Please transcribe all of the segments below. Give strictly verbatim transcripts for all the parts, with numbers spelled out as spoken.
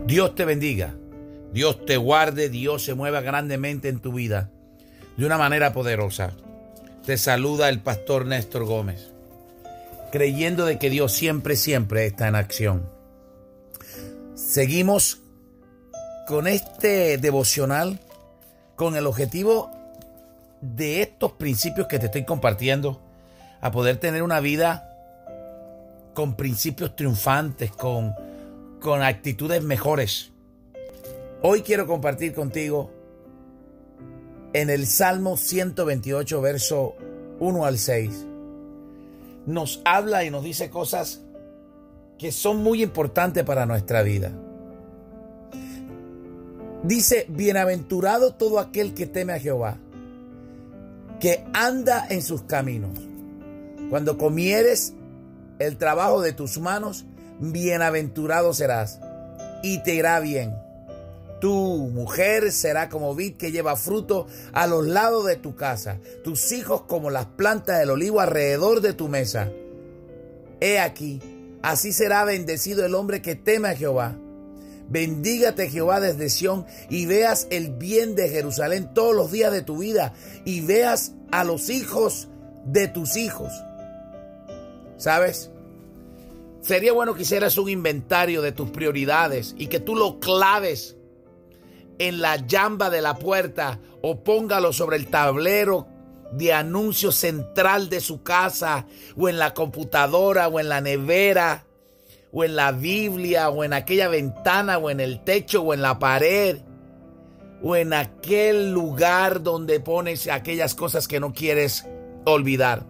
Dios te bendiga, Dios te guarde, Dios se mueva grandemente en tu vida de una manera poderosa. Te saluda el pastor Néstor Gómez, creyendo de que Dios siempre, siempre está en acción. Seguimos con este devocional con el objetivo de estos principios que te estoy compartiendo, a poder tener una vida con principios triunfantes, con, con actitudes mejores. Hoy quiero compartir contigo en el Salmo ciento veintiocho, verso uno al seis. Nos habla y nos dice cosas que son muy importantes para nuestra vida. Dice: bienaventurado todo aquel que teme a Jehová, que anda en sus caminos. Cuando comieres el trabajo de tus manos, bienaventurado serás y te irá bien. Tu mujer será como vid que lleva fruto a los lados de tu casa, tus hijos como las plantas del olivo alrededor de tu mesa. He aquí, así será bendecido el hombre que teme a Jehová. Bendígate Jehová desde Sión y veas el bien de Jerusalén todos los días de tu vida y veas a los hijos de tus hijos. ¿Sabes? Sería bueno que hicieras un inventario de tus prioridades y que tú lo claves en la llamba de la puerta o póngalo sobre el tablero de anuncio central de su casa, o en la computadora, o en la nevera, o en la Biblia, o en aquella ventana, o en el techo, o en la pared, o en aquel lugar donde pones aquellas cosas que no quieres olvidar.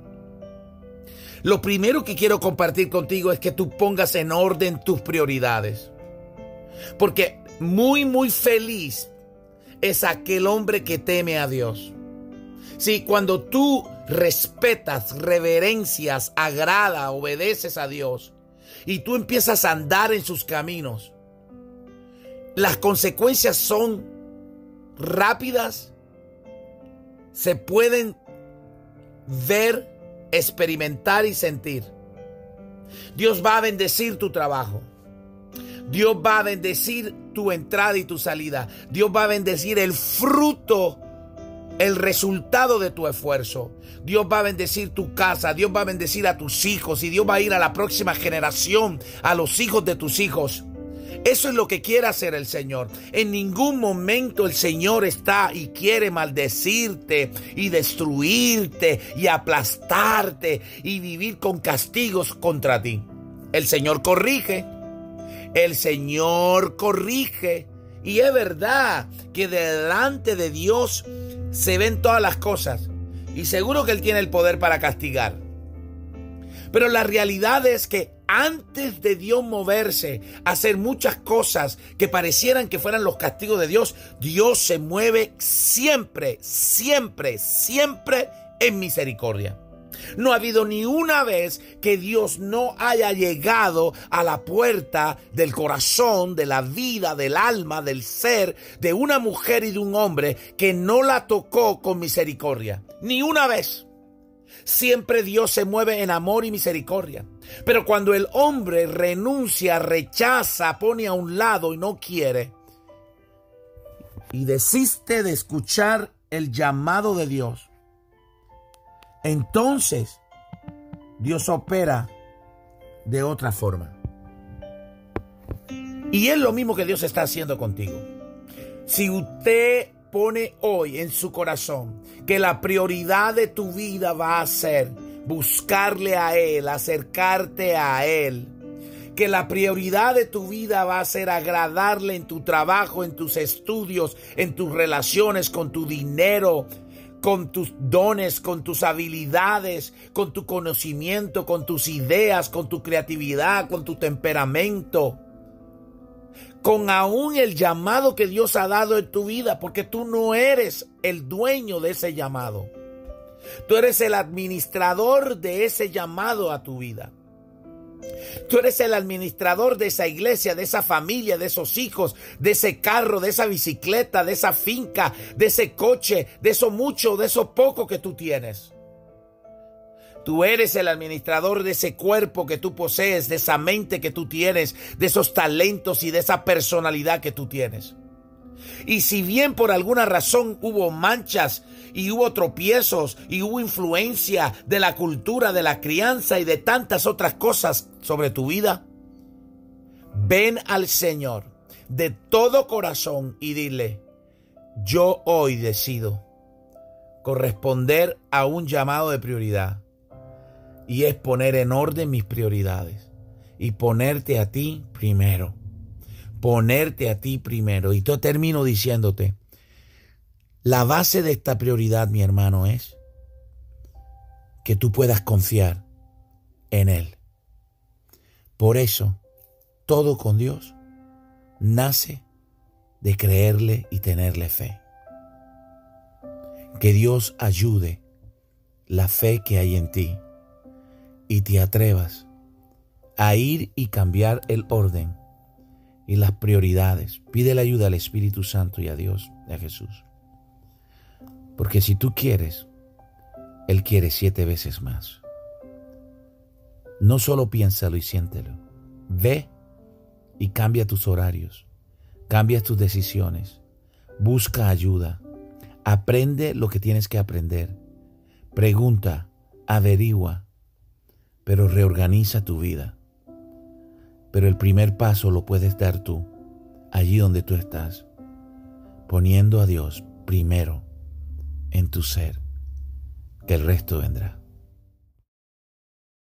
Lo primero que quiero compartir contigo es que tú pongas en orden tus prioridades. Porque muy, muy feliz es aquel hombre que teme a Dios. Sí, cuando tú respetas, reverencias, agrada, obedeces a Dios y tú empiezas a andar en sus caminos, las consecuencias son rápidas, se pueden ver, experimentar y sentir. Dios va a bendecir tu trabajo. Dios va a bendecir tu entrada y tu salida. Dios va a bendecir el fruto, el resultado de tu esfuerzo. Dios va a bendecir tu casa. Dios va a bendecir a tus hijos. Y Dios va a ir a la próxima generación, a los hijos de tus hijos. Eso es lo que quiere hacer el Señor. En ningún momento el Señor está y quiere maldecirte y destruirte y aplastarte y vivir con castigos contra ti. El Señor corrige. El Señor corrige. Y es verdad que delante de Dios se ven todas las cosas. Y seguro que Él tiene el poder para castigar. Pero la realidad es que antes de Dios moverse a hacer muchas cosas que parecieran que fueran los castigos de Dios, Dios se mueve siempre, siempre, siempre en misericordia. No ha habido ni una vez que Dios no haya llegado a la puerta del corazón, de la vida, del alma, del ser, de una mujer y de un hombre que no la tocó con misericordia. Ni una vez. Siempre Dios se mueve en amor y misericordia. Pero cuando el hombre renuncia, rechaza, pone a un lado y no quiere, y desiste de escuchar el llamado de Dios, entonces Dios opera de otra forma. Y es lo mismo que Dios está haciendo contigo. Si usted pone hoy en su corazón que la prioridad de tu vida va a ser buscarle a Él, acercarte a Él, que la prioridad de tu vida va a ser agradarle en tu trabajo, en tus estudios, en tus relaciones, con tu dinero, con tus dones, con tus habilidades, con tu conocimiento, con tus ideas, con tu creatividad, con tu temperamento, con aún el llamado que Dios ha dado en tu vida, porque tú no eres el dueño de ese llamado. Tú eres el administrador de ese llamado a tu vida. Tú eres el administrador de esa iglesia, de esa familia, de esos hijos, de ese carro, de esa bicicleta, de esa finca, de ese coche, de eso mucho, de eso poco que tú tienes. Tú eres el administrador de ese cuerpo que tú posees, de esa mente que tú tienes, de esos talentos y de esa personalidad que tú tienes. Y si bien por alguna razón hubo manchas y hubo tropiezos y hubo influencia de la cultura, de la crianza y de tantas otras cosas sobre tu vida, ven al Señor de todo corazón y dile: yo hoy decido corresponder a un llamado de prioridad, y es poner en orden mis prioridades y ponerte a ti primero. Ponerte a ti primero. Y yo termino diciéndote, la base de esta prioridad, mi hermano, es que tú puedas confiar en Él. Por eso, todo con Dios nace de creerle y tenerle fe. Que Dios ayude la fe que hay en ti y te atrevas a ir y cambiar el orden y las prioridades. Pídele ayuda al Espíritu Santo y a Dios y a Jesús. Porque si tú quieres, Él quiere siete veces más. No solo piénsalo y siéntelo. Ve y cambia tus horarios. Cambia tus decisiones. Busca ayuda. Aprende lo que tienes que aprender. Pregunta, averigua, pero reorganiza tu vida. Pero el primer paso lo puedes dar tú, allí donde tú estás, poniendo a Dios primero en tu ser, que el resto vendrá.